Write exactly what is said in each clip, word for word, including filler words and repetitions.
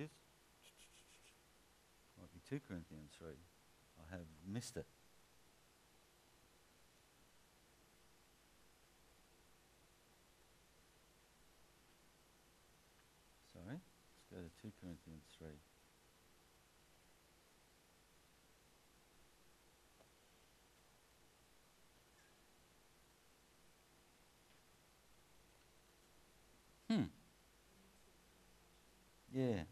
pages. Might be two Corinthians three. I have missed it. Sorry, let's go to two Corinthians three. Hmm. Yeah.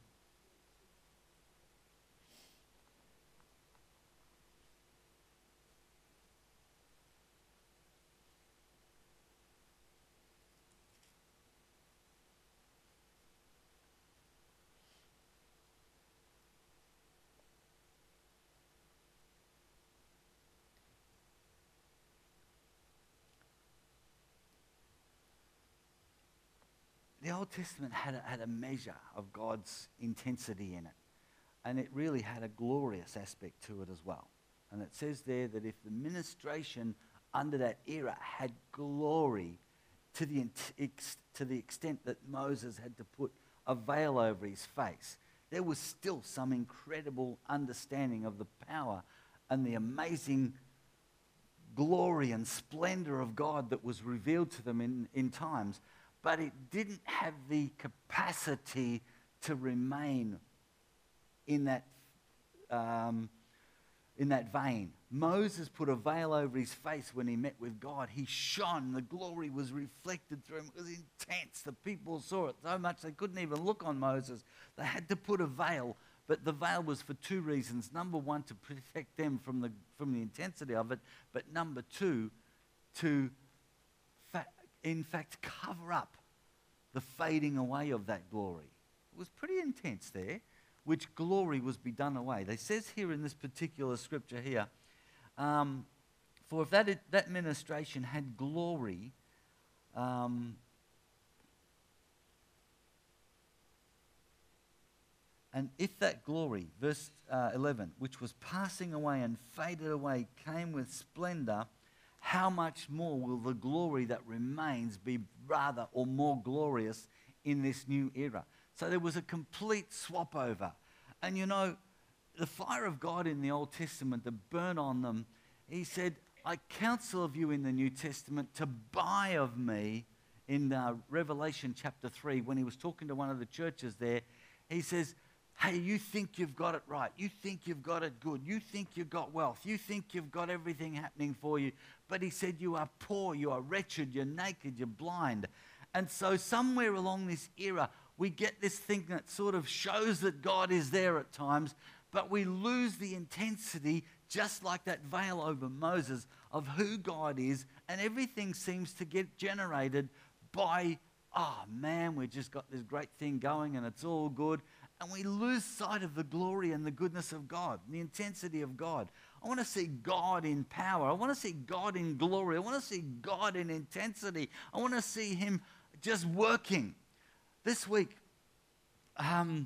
The Old Testament had a, had a measure of God's intensity in it. And it really had a glorious aspect to it as well. And it says there that if the ministration under that era had glory to the, ex, to the extent that Moses had to put a veil over his face, there was still some incredible understanding of the power and the amazing glory and splendor of God that was revealed to them in, in times. But it didn't have the capacity to remain in that, um, in that vein. Moses put a veil over his face when he met with God. He shone. The glory was reflected through him. It was intense. The people saw it so much they couldn't even look on Moses. They had to put a veil. But the veil was for two reasons. Number one, to protect them from the, from the intensity of it. But number two, to fa- in fact cover up the fading away of that glory. It was pretty intense there. Which glory was be done away. They says here in this particular scripture here, um, for if that, that ministration had glory, um, and if that glory, verse uh, eleven, which was passing away and faded away, came with splendor, how much more will the glory that remains be rather or more glorious in this new era? So there was a complete swap over. And you know, the fire of God in the Old Testament that burned on them, he said, I counsel of you in the New Testament to buy of me, in uh, Revelation chapter three, when he was talking to one of the churches there, he says, hey, you think you've got it right. You think you've got it good. You think you've got wealth. You think you've got everything happening for you. But he said, you are poor, you are wretched, you're naked, you're blind. And so somewhere along this era, we get this thing that sort of shows that God is there at times, but we lose the intensity, just like that veil over Moses, of who God is, and everything seems to get generated by, oh man, we've just got this great thing going and it's all good, and we lose sight of the glory and the goodness of God, the intensity of God. I want to see God in power. I want to see God in glory. I want to see God in intensity. I want to see him just working. This week, um,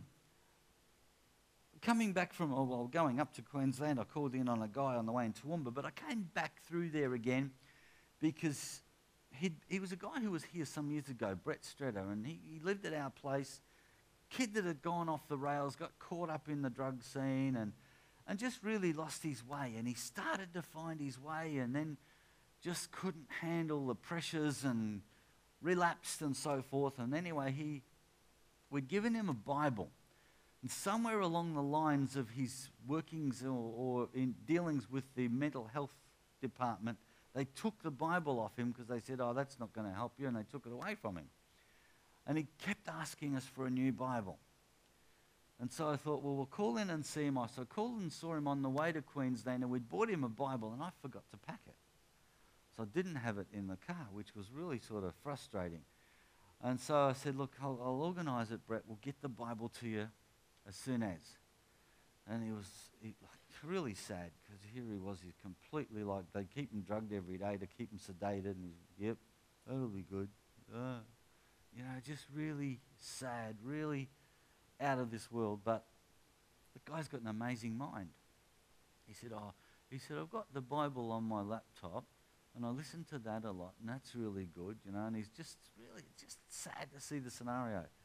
coming back from, oh, well, going up to Queensland, I called in on a guy on the way into Toowoomba, but I came back through there again because he'd, he was a guy who was here some years ago, Brett Stretto, and he, he lived at our place. Kid that had gone off the rails, got caught up in the drug scene and, and just really lost his way. And he started to find his way and then just couldn't handle the pressures and relapsed and so forth. And anyway, he we'd given him a Bible. And somewhere along the lines of his workings or, or in dealings with the mental health department, they took the Bible off him because they said, oh, that's not going to help you, and they took it away from him. And he kept asking us for a new Bible. And so I thought, well, we'll call in and see him. So I called and saw him on the way to Queensland, and we'd bought him a Bible, and I forgot to pack it. So I didn't have it in the car, which was really sort of frustrating. And so I said, look, I'll, I'll organise it, Brett. We'll get the Bible to you as soon as. And he was he, like, really sad, because here he was, he's completely like, they keep him drugged every day to keep him sedated. And he's, yep, that'll be good. Uh, you know, just really sad, really out of this world. But the guy's got an amazing mind. He said, oh, he said, I've got the Bible on my laptop, and I listen to that a lot, and that's really good, you know. And he's just really just sad to see the scenario.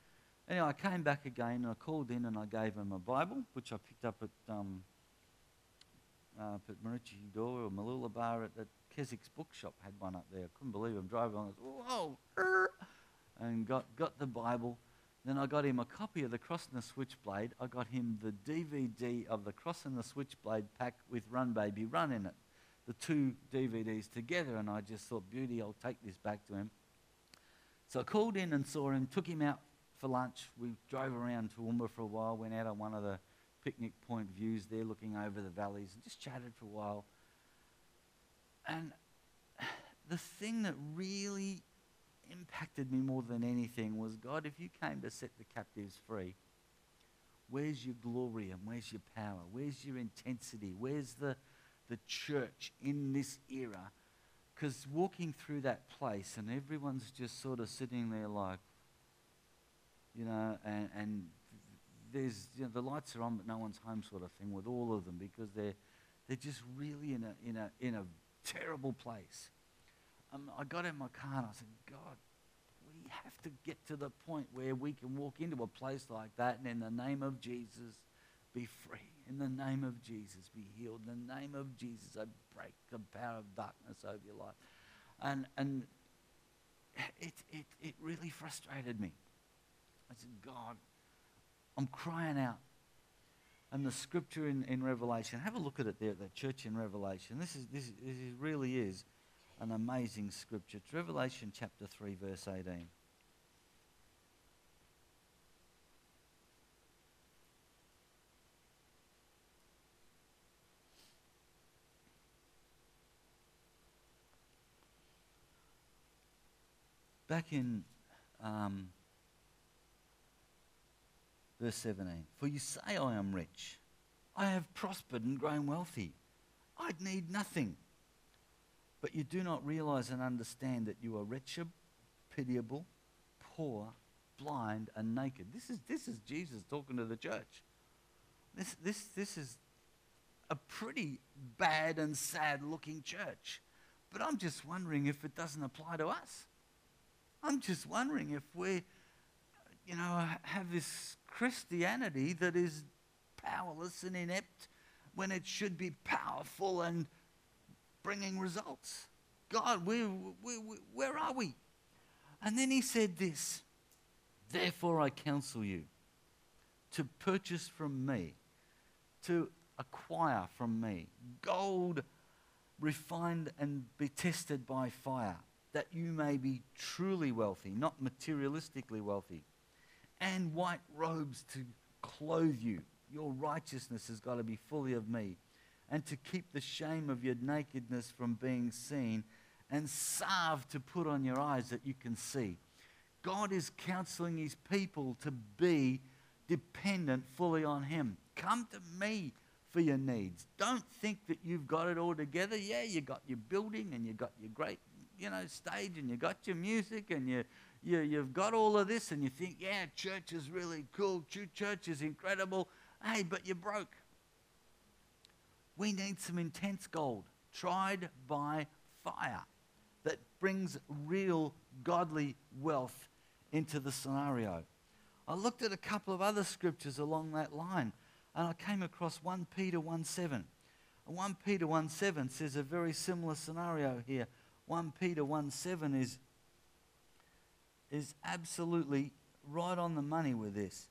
Anyway, I came back again and I called in and I gave him a Bible, which I picked up at um, uh, up at Maroochydore or Mooloolaba at, at Kesik's bookshop. Had one up there. I couldn't believe it. I'm driving along. I was, whoa! er," And got, got the Bible. Then I got him a copy of The Cross and the Switchblade. I got him the D V D of The Cross and the Switchblade pack with Run Baby Run in it. The two D V Ds together, and I just thought, beauty, I'll take this back to him. So I called in and saw him, took him out for lunch. We drove around Toowoomba for a while, went out on one of the picnic point views there looking over the valleys and just chatted for a while. And the thing that really impacted me more than anything was, God, if you came to set the captives free, where's your glory and where's your power? Where's your intensity? Where's the, the church in this era? Because walking through that place and everyone's just sort of sitting there like, you know, and, and there's, you know, the lights are on but no one's home sort of thing with all of them, because they're they're just really in a in a in a terrible place. Um, I got in my car and I said, God, we have to get to the point where we can walk into a place like that and in the name of Jesus be free. In the name of Jesus be healed. In the name of Jesus I break the power of darkness over your life. And and it it it really frustrated me. I said, God, I'm crying out. And the scripture in, in Revelation, have a look at it there, the church in Revelation. This is this, is, this really is an amazing scripture. It's Revelation chapter three, verse eighteen. Back in um, verse seventeen. For you say I am rich. I have prospered and grown wealthy. I need nothing. But you do not realize and understand that you are wretched, pitiable, poor, blind, and naked. This is this is Jesus talking to the church. This this this is a pretty bad and sad looking church. But I'm just wondering if it doesn't apply to us. I'm just wondering if we, you know, have this Christianity that is powerless and inept when it should be powerful and bringing results. God, we, we, we, where are we? And then he said this, therefore I counsel you to purchase from me, to acquire from me, gold refined and be tested by fire, that you may be truly wealthy, not materialistically wealthy, and white robes to clothe you. Your righteousness has got to be fully of me, and to keep the shame of your nakedness from being seen, and salve to put on your eyes that you can see. God is counseling his people to be dependent fully on him. Come to me for your needs. Don't think that you've got it all together. Yeah, you got your building and you got your great, you know, stage, and you got your music, and you, you, you've got all of this, and you think, yeah, church is really cool, church is incredible. Hey, but you're broke. We need some intense gold, tried by fire, that brings real godly wealth into the scenario. I looked at a couple of other scriptures along that line, and I came across First Peter one seven. And First Peter one seven says a very similar scenario here. First Peter one seven is, is absolutely right on the money with this.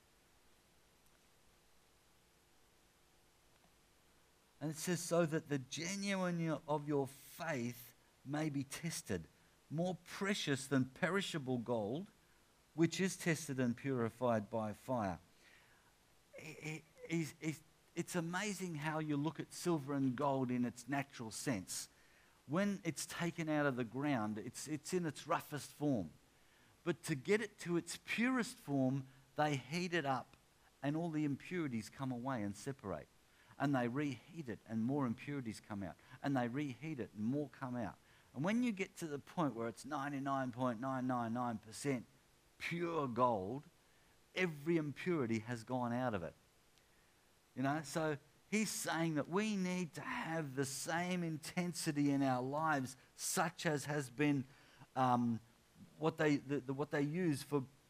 And it says, so that the genuine of your faith may be tested, more precious than perishable gold, which is tested and purified by fire. It, it, it, it's amazing how you look at silver and gold in its natural sense. When it's taken out of the ground, it's, it's in its roughest form. But to get it to its purest form, they heat it up, and all the impurities come away and separate. And they reheat it, and more impurities come out. And they reheat it, and more come out. And when you get to the point where it's ninety-nine point nine nine nine percent pure gold, every impurity has gone out of it. You know, so he's saying that we need to have the same intensity in our lives, such as has been um, what they the, the, what they use for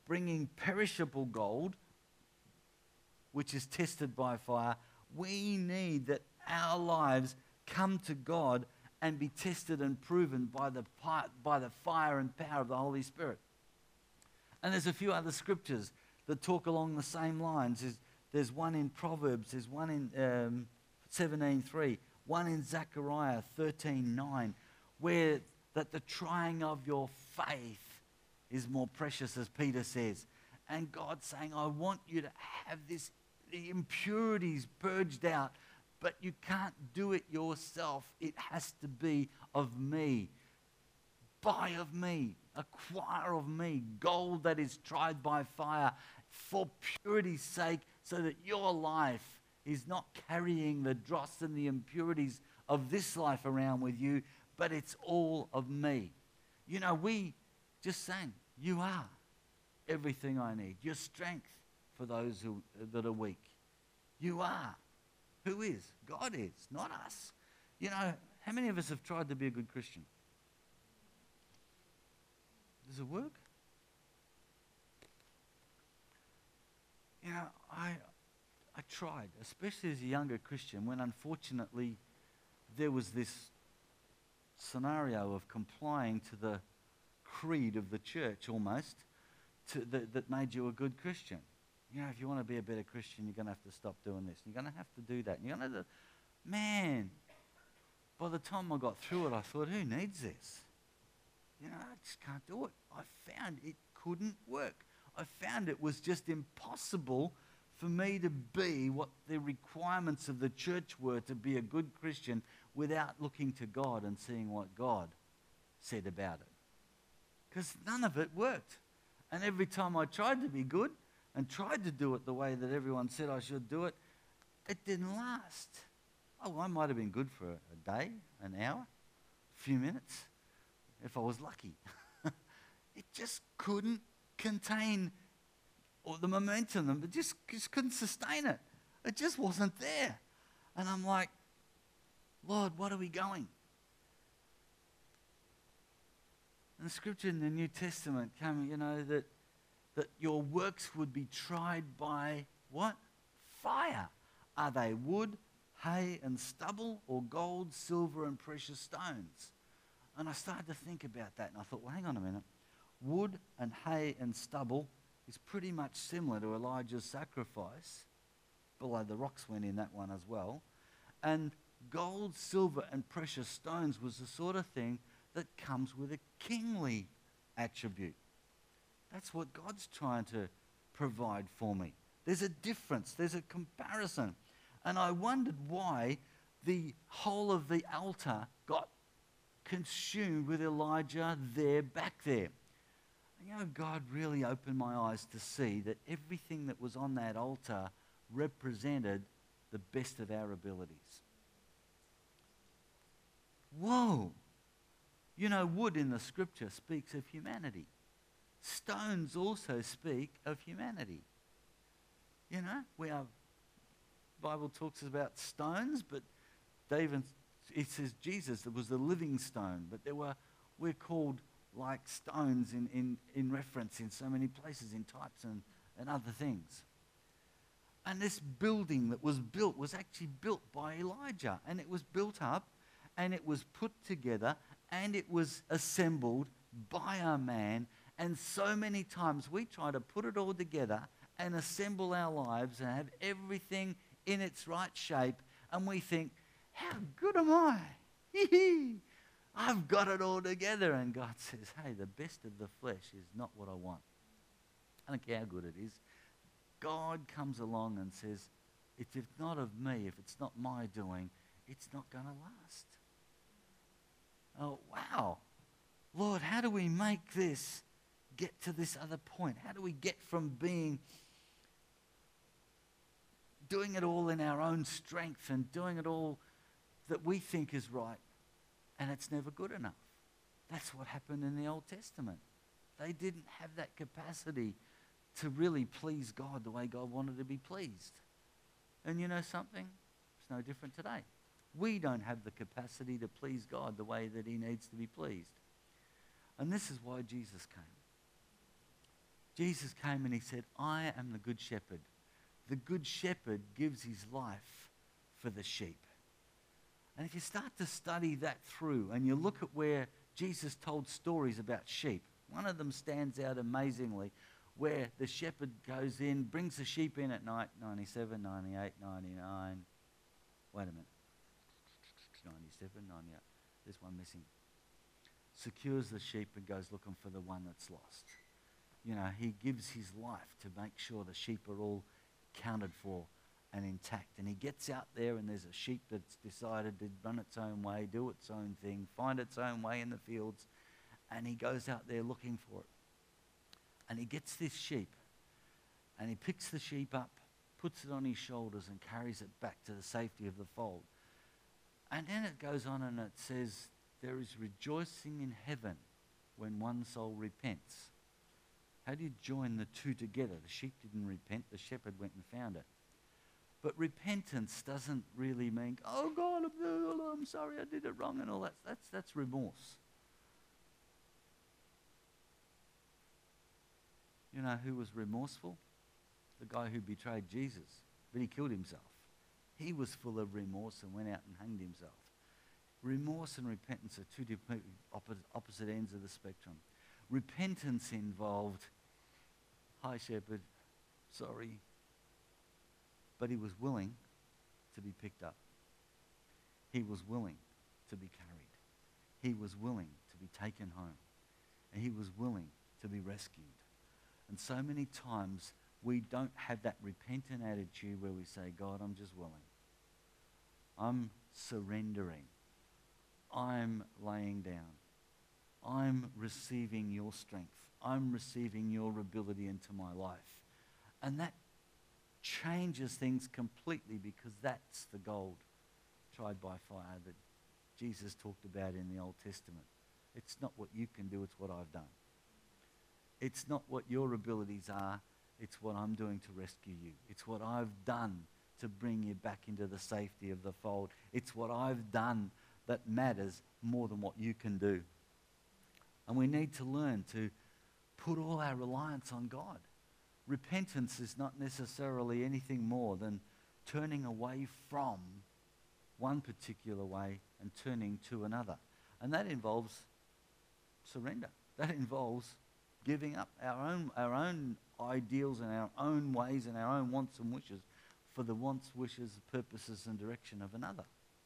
bringing perishable gold, which is tested by fire. We need that our lives come to God and be tested and proven by the, by the fire and power of the Holy Spirit. And there's a few other scriptures that talk along the same lines. There's, there's one in Proverbs, there's one in um, seventeen three, one in Zechariah thirteen nine, where that the trying of your faith is more precious, as Peter says. And God's saying, I want you to have this, the impurities purged out, but you can't do it yourself. It has to be of me. Buy of me, acquire of me, gold that is tried by fire for purity's sake, so that your life is not carrying the dross and the impurities of this life around with you, but it's all of me. You know, we just sang, you are everything I need. Your strength for those who that are weak. You are. Who is? God is, not us. You know, how many of us have tried to be a good Christian? Does it work? You know, I I tried, especially as a younger Christian, when unfortunately there was this scenario of complying to the creed of the church almost to, that, that made you a good Christian. You know, if you want to be a better Christian, you're going to have to stop doing this. You're going to have to do that. You're going to, man, by the time I got through it, I thought, who needs this? You know, I just can't do it. I found it couldn't work. I found it was just impossible for me to be what the requirements of the church were to be a good Christian without looking to God and seeing what God said about it. Because none of it worked. And every time I tried to be good and tried to do it the way that everyone said I should do it, it didn't last. Oh, I might have been good for a day, an hour, a few minutes, if I was lucky. It just couldn't contain or the momentum. It just, just couldn't sustain it. It just wasn't there. And I'm like, Lord, what are we going? And the scripture in the New Testament came, you know, that, that your works would be tried by what? Fire. Are they wood, hay, and stubble, or gold, silver, and precious stones? And I started to think about that, and I thought, well, hang on a minute. Wood and hay and stubble is pretty much similar to Elijah's sacrifice. Below the rocks went in that one as well. And gold, silver, and precious stones was the sort of thing that comes with a kingly attribute. That's what God's trying to provide for me. There's a difference. There's a comparison. And I wondered why the whole of the altar got consumed with Elijah there, back there. You know, God really opened my eyes to see that everything that was on that altar represented the best of our abilities. Whoa! You know, wood in the scripture speaks of humanity. Stones also speak of humanity. You know, we are, Bible talks about stones, but David, it says Jesus was the living stone, but there were, we're called like stones in, in, in reference in so many places, in types and, and other things. And this building that was built was actually built by Elijah, and it was built up, and it was put together, and it was assembled by a man. And so many times we try to put it all together and assemble our lives and have everything in its right shape, and we think, how good am I? I've got it all together. And God says, hey, the best of the flesh is not what I want. I don't care how good it is. God comes along and says, if it's not of me, if it's not my doing, it's not going to last. Oh, wow. Lord, how do we make this get to this other point? How do we get from being, doing it all in our own strength and doing it all that we think is right, and it's never good enough? That's what happened in the Old Testament. They didn't have that capacity to really please God the way God wanted to be pleased. And you know something? It's no different today. We don't have the capacity to please God the way that he needs to be pleased. And this is why Jesus came. Jesus came and he said, I am the good shepherd. The good shepherd gives his life for the sheep. And if you start to study that through and you look at where Jesus told stories about sheep, one of them stands out amazingly, where the shepherd goes in, brings the sheep in at night, ninety-seven, ninety-eight, ninety-nine. Wait a minute. ninety-seven, ninety-eight. There's one missing. Secures the sheep and goes looking for the one that's lost. You know, he gives his life to make sure the sheep are all counted for and intact. And he gets out there and there's a sheep that's decided to run its own way, do its own thing, find its own way in the fields. And he goes out there looking for it. And he gets this sheep and he picks the sheep up, puts it on his shoulders and carries it back to the safety of the fold. And then it goes on and it says, there is rejoicing in heaven when one soul repents. How do you join the two together? The sheep didn't repent, the shepherd went and found it. But repentance doesn't really mean, oh God, I'm, I'm sorry, I did it wrong and all that. That's, that's remorse. You know who was remorseful? The guy who betrayed Jesus, but he killed himself. He was full of remorse and went out and hanged himself. Remorse and repentance are two different opposite, opposite ends of the spectrum. Repentance involved, hi shepherd, sorry. But he was willing to be picked up. He was willing to be carried. He was willing to be taken home. And he was willing to be rescued. And so many times we don't have that repentant attitude where we say, God, I'm just willing. I'm surrendering. I'm laying down. I'm receiving your strength. I'm receiving your ability into my life. And that changes things completely because that's the gold tried by fire that Jesus talked about in the Old Testament. It's not what you can do, it's what I've done. It's not what your abilities are, it's what I'm doing to rescue you. It's what I've done to bring you back into the safety of the fold. It's what I've done that matters more than what you can do. And we need to learn to put all our reliance on God. Repentance is not necessarily anything more than turning away from one particular way and turning to another. And that involves surrender. That involves giving up our own, our own ideals and our own ways and our own wants and wishes for the wants, wishes, purposes and direction of another.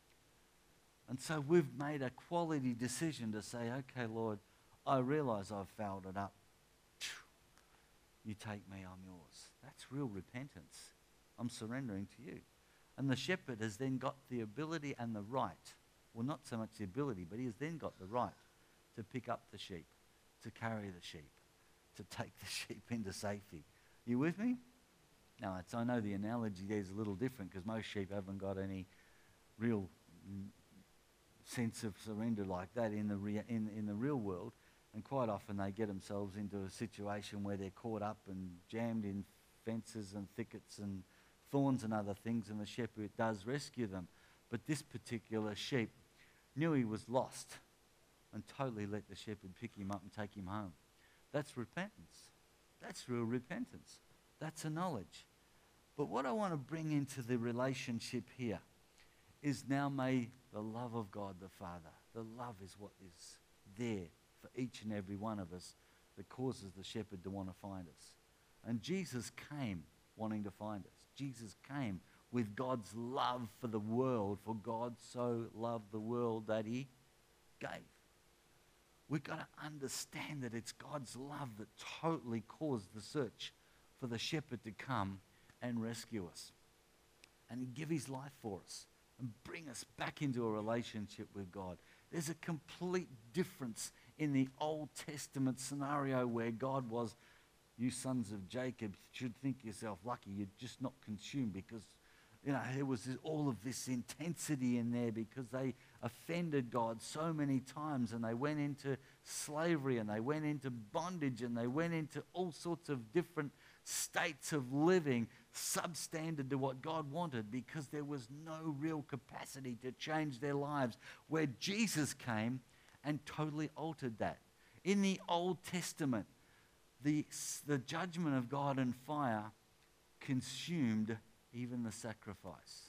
And so we've made a quality decision to say, okay, Lord, I realize I've fouled it up. You take me, I'm yours. That's real repentance. I'm surrendering to you. And the shepherd has then got the ability and the right, well, not so much the ability, but he has then got the right to pick up the sheep, to carry the sheep, to take the sheep into safety. You with me? Now, it's, I know the analogy there is a little different because most sheep haven't got any real mm, sense of surrender like that in the, rea- in, in the real world. And quite often they get themselves into a situation where they're caught up and jammed in fences and thickets and thorns and other things, and the shepherd does rescue them. But this particular sheep knew he was lost and totally let the shepherd pick him up and take him home. That's repentance. That's real repentance. That's a knowledge. But what I want to bring into the relationship here is now may the love of God the Father, the love is what is there for each and every one of us that causes the shepherd to want to find us. And Jesus came wanting to find us. Jesus came with God's love for the world, for God so loved the world that he gave. We've got to understand that it's God's love that totally caused the search for the shepherd to come and rescue us and give his life for us and bring us back into a relationship with God. There's a complete difference in the Old Testament scenario where God was, you sons of Jacob should think yourself lucky you're just not consumed, because you know there was this, all of this intensity in there because they offended God so many times, and they went into slavery and they went into bondage and they went into all sorts of different states of living substandard to what God wanted, because there was no real capacity to change their lives, where Jesus came and totally altered that. In the Old Testament, the, the judgment of God and fire consumed even the sacrifice.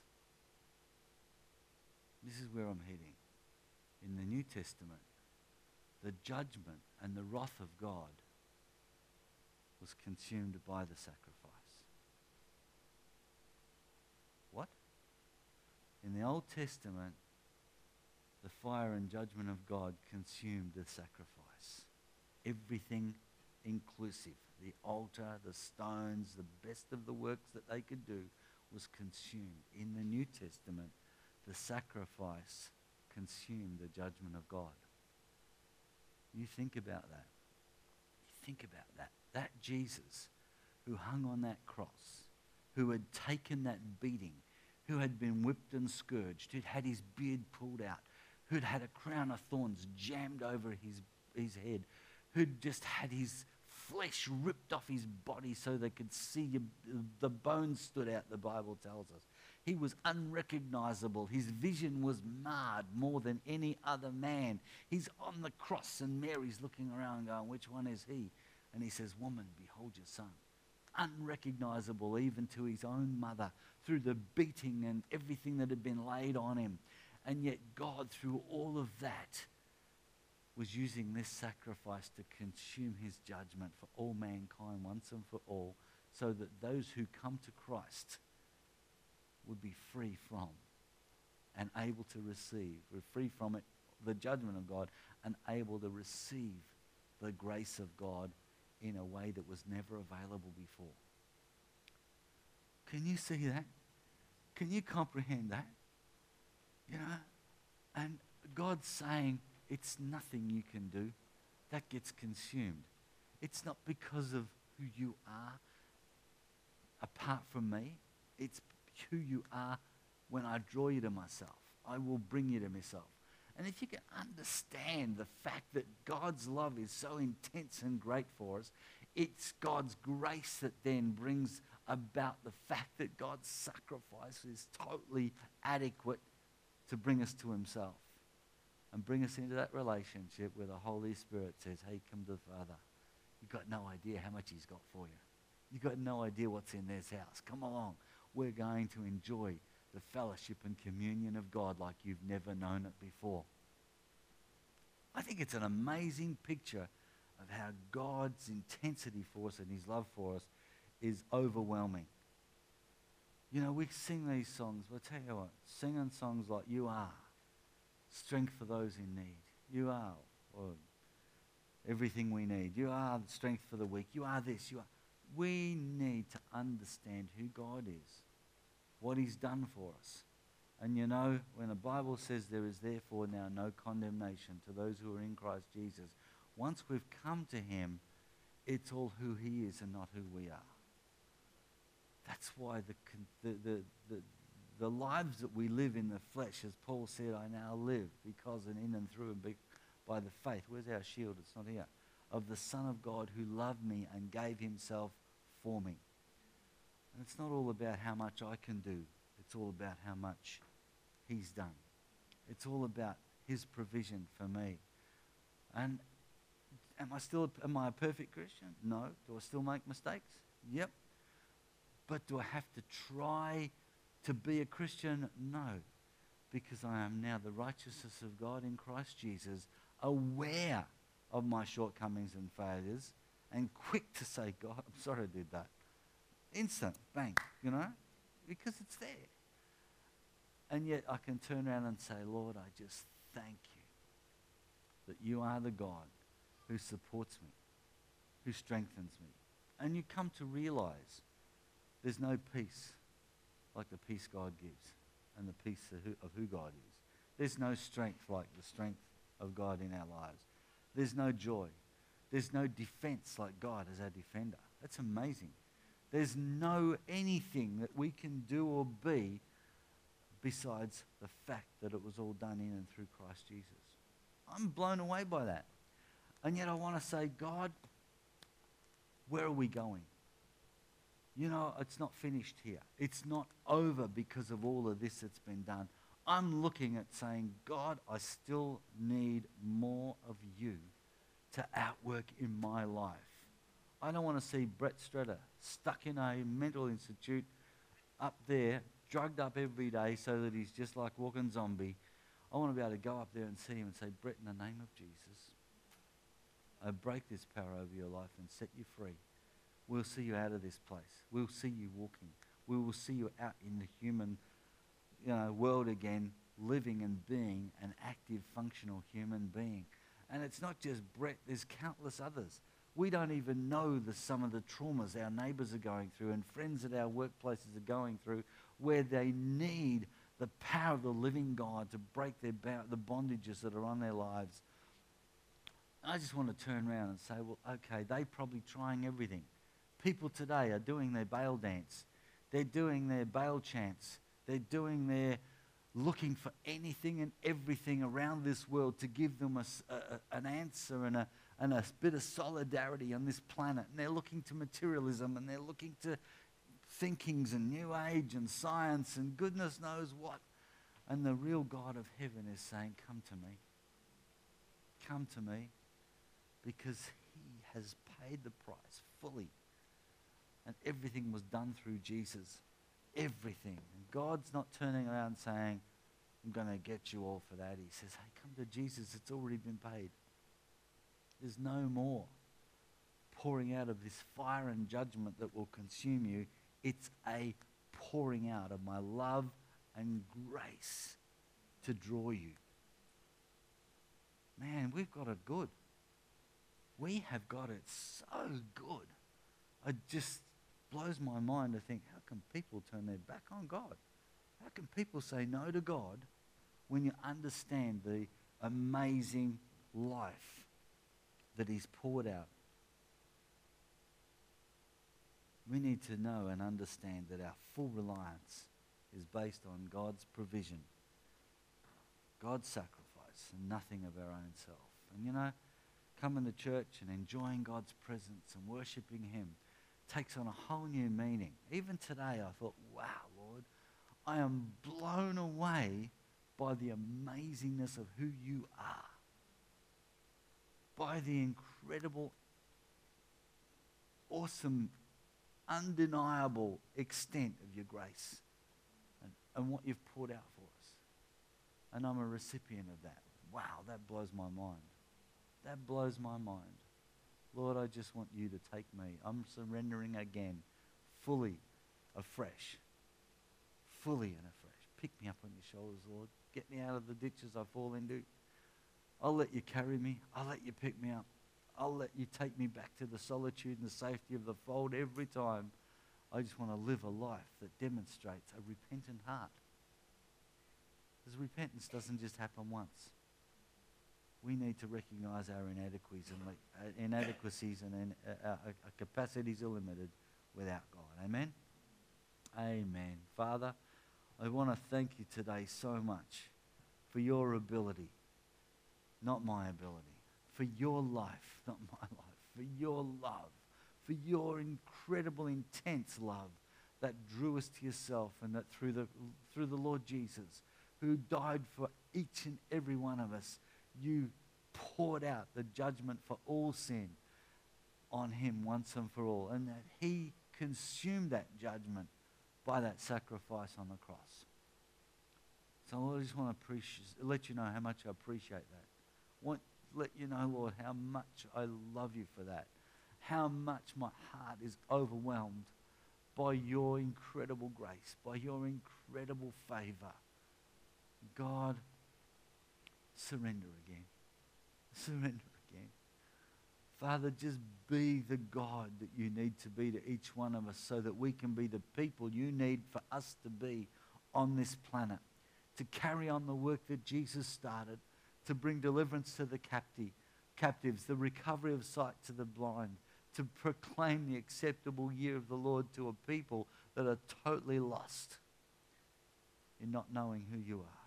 This is where I'm heading. In the New Testament, the judgment and the wrath of God was consumed by the sacrifice. What? In the Old Testament, the fire and judgment of God consumed the sacrifice. Everything inclusive. The altar, the stones, the best of the works that they could do was consumed. In the New Testament, the sacrifice consumed the judgment of God. You think about that. You think about that. That Jesus who hung on that cross, who had taken that beating, who had been whipped and scourged, who'd had his beard pulled out, who'd had a crown of thorns jammed over his, his head, who'd just had his flesh ripped off his body so they could see the bones stood out, the Bible tells us. He was unrecognizable. His vision was marred more than any other man. He's on the cross and Mary's looking around going, which one is he? And he says, woman, behold your son. Unrecognizable even to his own mother through the beating and everything that had been laid on him. And yet God, through all of that, was using this sacrifice to consume his judgment for all mankind once and for all, so that those who come to Christ would be free from and able to receive, we're free from it, the judgment of God, and able to receive the grace of God in a way that was never available before. Can you see that? Can you comprehend that? You know, and God's saying, it's nothing you can do. That gets consumed. It's not because of who you are apart from me. It's who you are when I draw you to myself. I will bring you to myself. And if you can understand the fact that God's love is so intense and great for us, it's God's grace that then brings about the fact that God's sacrifice is totally adequate to bring us to himself and bring us into that relationship where the Holy Spirit says, hey, come to the Father. You've got no idea how much he's got for you. You've got no idea what's in this house. Come along. We're going to enjoy the fellowship and communion of God like you've never known it before. I think it's an amazing picture of how God's intensity for us and his love for us is overwhelming. You know, we sing these songs, but I tell you what, singing songs like You Are, strength for those in need. You are, or everything we need. You are the strength for the weak. You are this. You are. We need to understand who God is, what he's done for us. And you know, when the Bible says there is therefore now no condemnation to those who are in Christ Jesus, once we've come to him, it's all who he is and not who we are. That's why the, the, the, the, the lives that we live in the flesh, as Paul said, I now live because and in and through and be, by the faith. Where's our shield? It's not here. Of the Son of God who loved me and gave himself for me. And it's not all about how much I can do. It's all about how much he's done. It's all about his provision for me. And am I still, am I a perfect Christian? No. Do I still make mistakes? Yep. But do I have to try to be a Christian? No. Because I am now the righteousness of God in Christ Jesus, aware of my shortcomings and failures, and quick to say, God, I'm sorry I did that. Instant, bang, you know, because it's there. And yet I can turn around and say, Lord, I just thank you that you are the God who supports me, who strengthens me. And you come to realize there's no peace like the peace God gives and the peace of who, of who God is. There's no strength like the strength of God in our lives. There's no joy. There's no defense like God as our defender. That's amazing. There's no anything that we can do or be besides the fact that it was all done in and through Christ Jesus. I'm blown away by that. And yet I want to say, God, where are we going? You know, it's not finished here. It's not over because of all of this that's been done. I'm looking at saying, God, I still need more of you to outwork in my life. I don't want to see Brett Strader stuck in a mental institute up there, drugged up every day so that he's just like walking zombie. I want to be able to go up there and see him and say, Brett, in the name of Jesus, I break this power over your life and set you free. We'll see you out of this place. We'll see you walking. We will see you out in the human you know, world again, living and being an active, functional human being. And it's not just Brett, there's countless others. We don't even know the, some of the traumas our neighbours are going through and friends at our workplaces are going through, where they need the power of the living God to break their ba- the bondages that are on their lives. I just want to turn around and say, well, okay, they're probably trying everything. People today are doing their bail dance. They're doing their bail chants. They're doing their looking for anything and everything around this world to give them a, a, an answer and a, and a bit of solidarity on this planet. And they're looking to materialism and they're looking to thinkings and New Age and science and goodness knows what. And the real God of heaven is saying, come to me. Come to me, because he has paid the price fully. And everything was done through Jesus. Everything. And God's not turning around saying, I'm going to get you all for that. He says, hey, come to Jesus. It's already been paid. There's no more pouring out of this fire and judgment that will consume you. It's a pouring out of my love and grace to draw you. Man, we've got it good. We have got it so good. It just blows my mind to think, how can people turn their back on God? How can people say no to God when you understand the amazing life that he's poured out? We need to know and understand that our full reliance is based on God's provision, God's sacrifice, and nothing of our own self. And you know, coming to church and enjoying God's presence and worshiping him takes on a whole new meaning. Even today I thought, wow, Lord, I am blown away by the amazingness of who you are, by the incredible, awesome, undeniable extent of your grace and, and what you've poured out for us. And I'm a recipient of that. Wow, that blows my mind. That blows my mind. Lord, I just want you to take me. I'm surrendering again, fully, afresh. Fully and afresh. Pick me up on your shoulders, Lord. Get me out of the ditches I fall into. I'll let you carry me. I'll let you pick me up. I'll let you take me back to the solitude and the safety of the fold every time. I just want to live a life that demonstrates a repentant heart. Because repentance doesn't just happen once. We need to recognize our inadequacies and, uh, inadequacies and in, uh, our, our capacities are limited without God. Amen? Amen. Father, I want to thank you today so much for your ability, not my ability, for your life, not my life, for your love, for your incredible, intense love that drew us to yourself, and that through the, through the Lord Jesus, who died for each and every one of us, you poured out the judgment for all sin on him once and for all, and that he consumed that judgment by that sacrifice on the cross. So Lord, I just want to appreciate, let you know how much I appreciate that. I want to let you know, Lord, how much I love you for that. How much my heart is overwhelmed by your incredible grace, by your incredible favor. God, surrender again. Surrender again. Father, just be the God that you need to be to each one of us, so that we can be the people you need for us to be on this planet, to carry on the work that Jesus started, to bring deliverance to the captive, captives, the recovery of sight to the blind, to proclaim the acceptable year of the Lord to a people that are totally lost in not knowing who you are.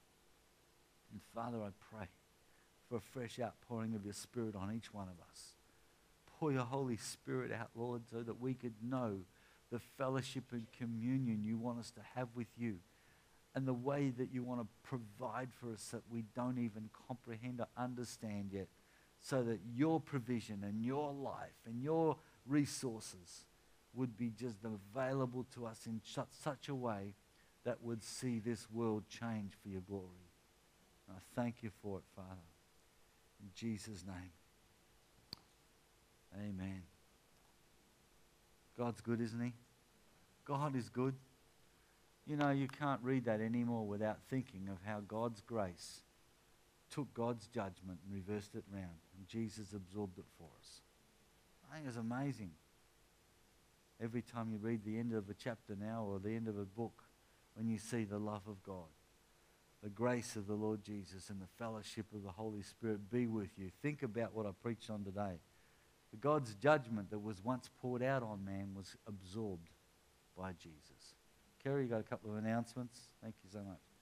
And Father, I pray for a fresh outpouring of your Spirit on each one of us. Pour your Holy Spirit out, Lord, so that we could know the fellowship and communion you want us to have with you, and the way that you want to provide for us that we don't even comprehend or understand yet, so that your provision and your life and your resources would be just available to us in such, such a way that would see this world change for your glory. And I thank you for it, Father. In Jesus' name. Amen. God's good, isn't he? God is good. You know, you can't read that anymore without thinking of how God's grace took God's judgment and reversed it round. And Jesus absorbed it for us. I think it's amazing. Every time you read the end of a chapter now or the end of a book, when you see the love of God, the grace of the Lord Jesus and the fellowship of the Holy Spirit be with you. Think about what I preached on today. The God's judgment that was once poured out on man was absorbed by Jesus. Kerry, you got a couple of announcements? Thank you so much.